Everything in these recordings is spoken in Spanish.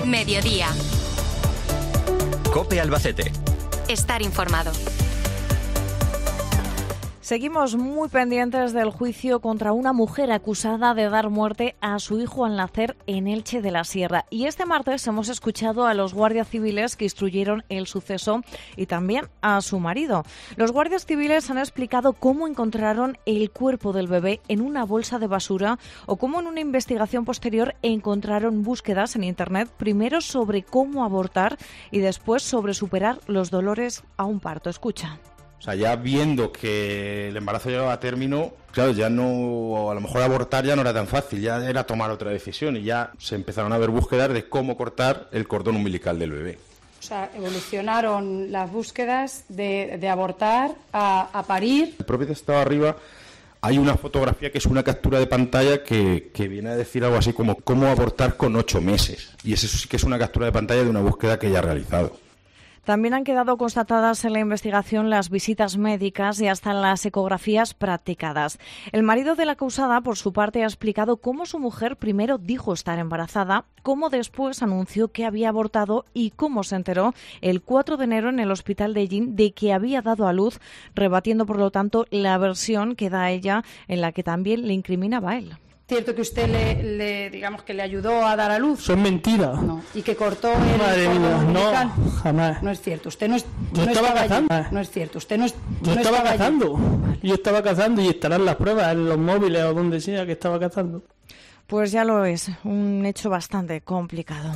Mediodía. COPE Albacete. Estar informado. Seguimos muy pendientes del juicio contra una mujer acusada de dar muerte a su hijo al nacer en Elche de la Sierra. Y este martes hemos escuchado a los guardias civiles que instruyeron el suceso y también a su marido. Los guardias civiles han explicado cómo encontraron el cuerpo del bebé en una bolsa de basura o cómo en una investigación posterior encontraron búsquedas en Internet, primero sobre cómo abortar y después sobre superar los dolores a un parto. Escucha. O sea, ya viendo que el embarazo llegaba a término, claro, ya no, a lo mejor abortar ya no era tan fácil, ya era tomar otra decisión y ya se empezaron a ver búsquedas de cómo cortar el cordón umbilical del bebé. O sea, evolucionaron las búsquedas de abortar a parir. El propio estado arriba hay una fotografía que es una captura de pantalla que viene a decir algo así como cómo abortar con 8 meses. Y eso sí que es una captura de pantalla de una búsqueda que ya ha realizado. También han quedado constatadas en la investigación las visitas médicas y hasta las ecografías practicadas. El marido de la acusada, por su parte, ha explicado cómo su mujer primero dijo estar embarazada, cómo después anunció que había abortado y cómo se enteró el 4 de enero en el hospital de Ellín de que había dado a luz, rebatiendo, por lo tanto, la versión que da ella en la que también le incriminaba a él. ¿Cierto que usted le ayudó a dar a luz? Eso es mentira. No. ¿Y que cortó el cordón umbilical? No, jamás. No es cierto. Usted no estaba cazando. No es cierto. Usted no Yo estaba cazando. Vale. Yo estaba cazando y estarán las pruebas en los móviles o donde sea que estaba cazando. Pues ya lo es. Un hecho bastante complicado.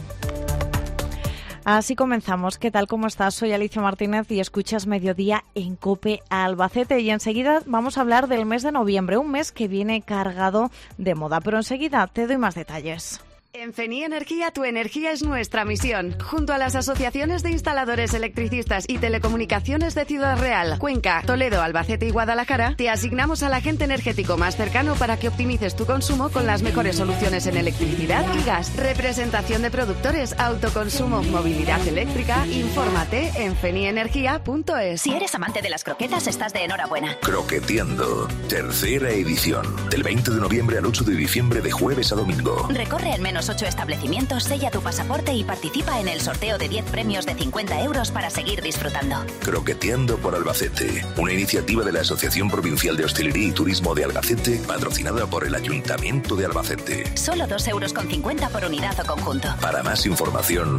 Así comenzamos. ¿Qué tal? ¿Cómo estás? Soy Alicia Martínez y escuchas Mediodía en COPE Albacete. Y enseguida vamos a hablar del mes de noviembre, un mes que viene cargado de moda. Pero enseguida te doy más detalles. En Feni Energía, tu energía es nuestra misión. Junto a las asociaciones de instaladores, electricistas y telecomunicaciones de Ciudad Real, Cuenca, Toledo, Albacete y Guadalajara, te asignamos al agente energético más cercano para que optimices tu consumo con las mejores soluciones en electricidad y gas. Representación de productores, autoconsumo, movilidad eléctrica. Infórmate en fenienergia.es. Si eres amante de las croquetas, estás de enhorabuena. Croqueteando, tercera edición. Del 20 de noviembre al 8 de diciembre, de jueves a domingo. Recorre al menos 8 establecimientos, sella tu pasaporte y participa en el sorteo de 10 premios de 50 euros para seguir disfrutando. Croqueteando por Albacete, una iniciativa de la Asociación Provincial de Hostelería y Turismo de Albacete, patrocinada por el Ayuntamiento de Albacete. Solo 2,50 euros por unidad o conjunto. Para más información,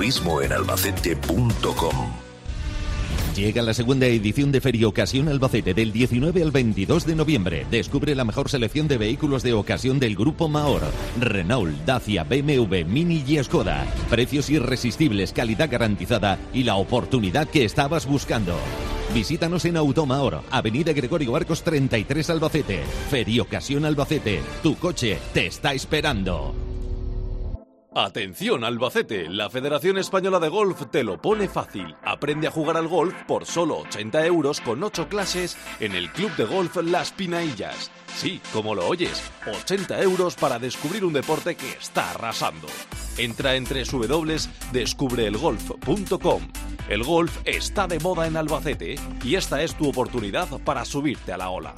turismoenalbacete.com. Llega la segunda edición de Feria Ocasión Albacete del 19 al 22 de noviembre. Descubre la mejor selección de vehículos de ocasión del Grupo Mahor. Renault, Dacia, BMW, Mini y Skoda. Precios irresistibles, calidad garantizada y la oportunidad que estabas buscando. Visítanos en Automahor, Avenida Gregorio Arcos 33 Albacete. Feria Ocasión Albacete. Tu coche te está esperando. Atención Albacete, la Federación Española de Golf te lo pone fácil. Aprende a jugar al golf por solo 80 euros con 8 clases en el Club de Golf Las Pinaillas. Sí, como lo oyes, 80 euros para descubrir un deporte que está arrasando. Entra en www.descubreelgolf.com. El golf está de moda en Albacete y esta es tu oportunidad para subirte a la ola.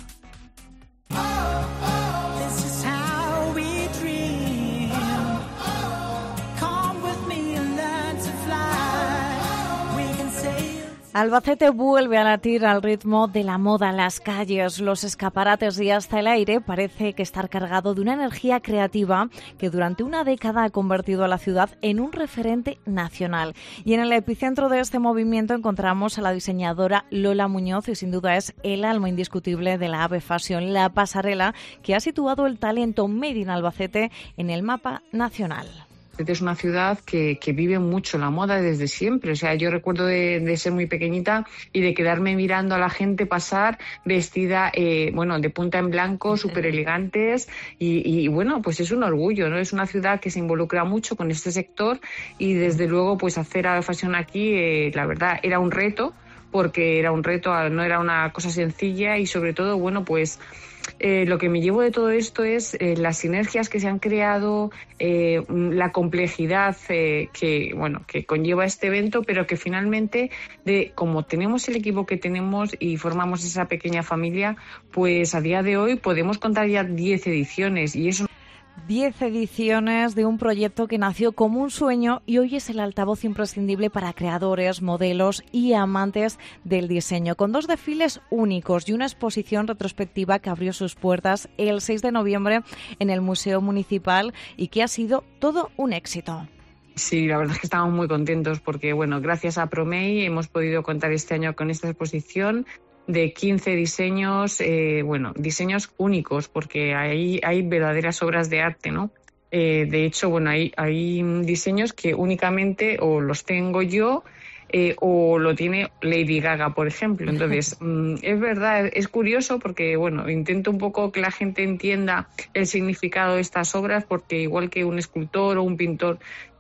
Albacete vuelve a latir al ritmo de la moda. Las calles, los escaparates y hasta el aire parece que estar cargado de una energía creativa que durante una década ha convertido a la ciudad en un referente nacional. Y en el epicentro de este movimiento encontramos a la diseñadora Lola Muñoz y sin duda es el alma indiscutible de la Ave Fashion, la pasarela que ha situado el talento made in Albacete en el mapa nacional. Es una ciudad que vive mucho la moda desde siempre. O sea, yo recuerdo de ser muy pequeñita y de quedarme mirando a la gente pasar vestida, de punta en blanco, súper elegantes y bueno, pues es un orgullo, ¿no? Es una ciudad que se involucra mucho con este sector y desde luego pues hacer Ave Fashion aquí, la verdad, era un reto, porque era un reto, no era una cosa sencilla y sobre todo, bueno, pues lo que me llevo de todo esto es las sinergias que se han creado, la complejidad que conlleva este evento, pero que finalmente, como tenemos el equipo que tenemos y formamos esa pequeña familia, pues a día de hoy podemos contar ya 10 ediciones y eso. 10 ediciones de un proyecto que nació como un sueño y hoy es el altavoz imprescindible para creadores, modelos y amantes del diseño, con 2 desfiles únicos y una exposición retrospectiva que abrió sus puertas el 6 de noviembre en el Museo Municipal y que ha sido todo un éxito. Sí, la verdad es que estamos muy contentos porque, bueno, gracias a Promei hemos podido contar este año con esta exposición de 15 diseños, diseños únicos, porque hay verdaderas obras de arte, ¿no? De hecho, bueno, hay diseños que únicamente o los tengo yo o lo tiene Lady Gaga, por ejemplo. Entonces, es verdad, es curioso porque, bueno, intento un poco que la gente entienda el significado de estas obras, porque igual que un escultor o un pintor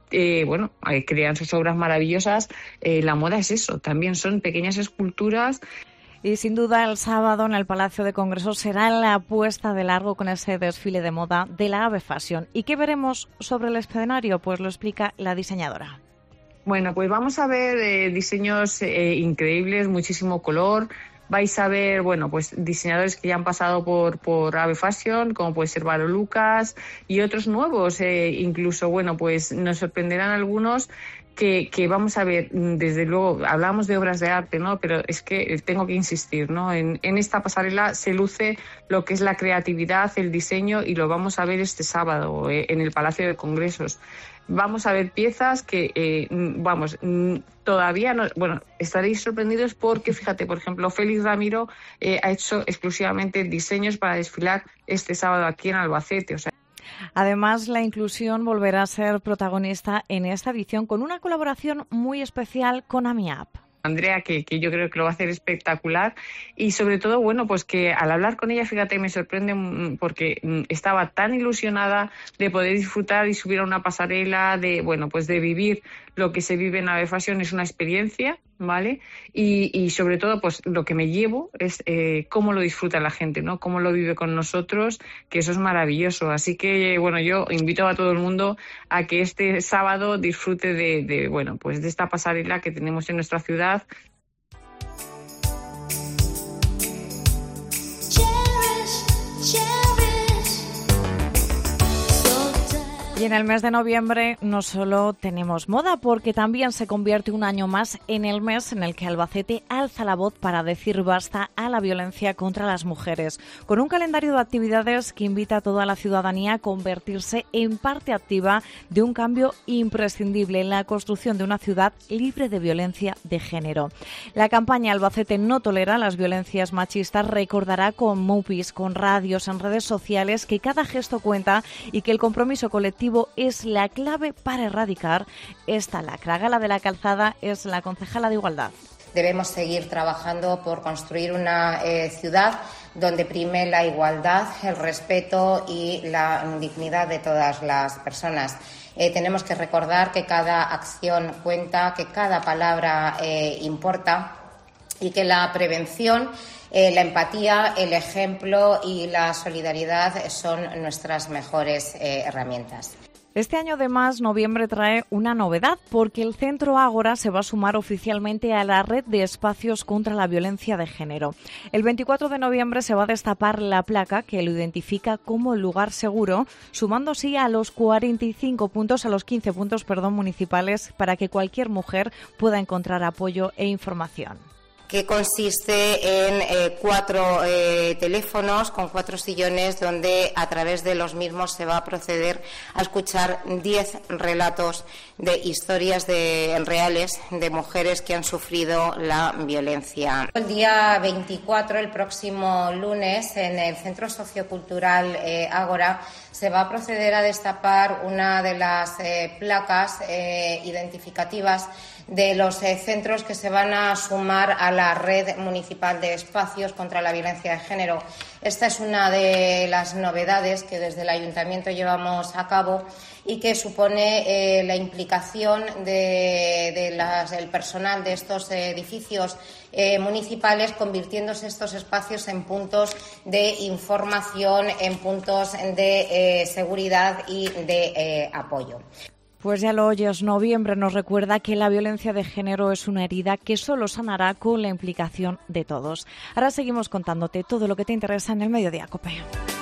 crean sus obras maravillosas, la moda es eso, también son pequeñas esculturas. Y sin duda el sábado en el Palacio de Congresos será la puesta de largo con ese desfile de moda de la Ave Fashion. ¿Y qué veremos sobre el escenario? Pues lo explica la diseñadora. Bueno, pues vamos a ver diseños increíbles, muchísimo color. Vais a ver, bueno, pues diseñadores que ya han pasado por Ave Fashion, como puede ser Varo Lucas y otros nuevos. Incluso, bueno, pues nos sorprenderán algunos que vamos a ver. Desde luego, hablamos de obras de arte, ¿no? Pero es que tengo que insistir, ¿no? En esta pasarela se luce lo que es la creatividad, el diseño, y lo vamos a ver este sábado en el Palacio de Congresos. Vamos a ver piezas que, todavía no... Bueno, estaréis sorprendidos porque, fíjate, por ejemplo, Félix Ramiro ha hecho exclusivamente diseños para desfilar este sábado aquí en Albacete, o sea... Además, la inclusión volverá a ser protagonista en esta edición con una colaboración muy especial con AmiApp. Andrea, que yo creo que lo va a hacer espectacular, y sobre todo, bueno, pues que al hablar con ella, fíjate, me sorprende porque estaba tan ilusionada de poder disfrutar y subir a una pasarela, de vivir lo que se vive en Ave Fashion. Es una experiencia, ¿vale? Y sobre todo, pues lo que me llevo es cómo lo disfruta la gente, ¿no? Cómo lo vive con nosotros, que eso es maravilloso. Así que, bueno, yo invito a todo el mundo a que este sábado disfrute de esta pasarela que tenemos en nuestra ciudad. Y en el mes de noviembre no solo tenemos moda, porque también se convierte un año más en el mes en el que Albacete alza la voz para decir basta a la violencia contra las mujeres, con un calendario de actividades que invita a toda la ciudadanía a convertirse en parte activa de un cambio imprescindible en la construcción de una ciudad libre de violencia de género. La campaña Albacete no tolera las violencias machistas recordará con mupis, con radios, en redes sociales que cada gesto cuenta y que el compromiso colectivo es la clave para erradicar esta lacra. Gala de la Calzada es la concejala de Igualdad. Debemos seguir trabajando por construir una ciudad donde prime la igualdad, el respeto y la dignidad de todas las personas. Tenemos que recordar que cada acción cuenta, que cada palabra importa y que la prevención, la empatía, el ejemplo y la solidaridad son nuestras mejores herramientas. Este año, además, noviembre trae una novedad, porque el Centro Ágora se va a sumar oficialmente a la red de espacios contra la violencia de género. El 24 de noviembre se va a destapar la placa que lo identifica como lugar seguro, sumando así a los 15 puntos municipales para que cualquier mujer pueda encontrar apoyo e información. Que consiste en 4 teléfonos con 4 sillones donde a través de los mismos se va a proceder a escuchar 10 relatos de historias reales de mujeres que han sufrido la violencia. El día 24, el próximo lunes, en el Centro Sociocultural Ágora, se va a proceder a destapar una de las placas identificativas de los centros que se van a sumar a la red municipal de espacios contra la violencia de género. Esta es una de las novedades que desde el Ayuntamiento llevamos a cabo y que supone la implicación del personal de estos edificios municipales, convirtiéndose estos espacios en puntos de información, en puntos de seguridad y de apoyo. Pues ya lo oyes, noviembre nos recuerda que la violencia de género es una herida que solo sanará con la implicación de todos. Ahora seguimos contándote todo lo que te interesa en el Mediodía COPE.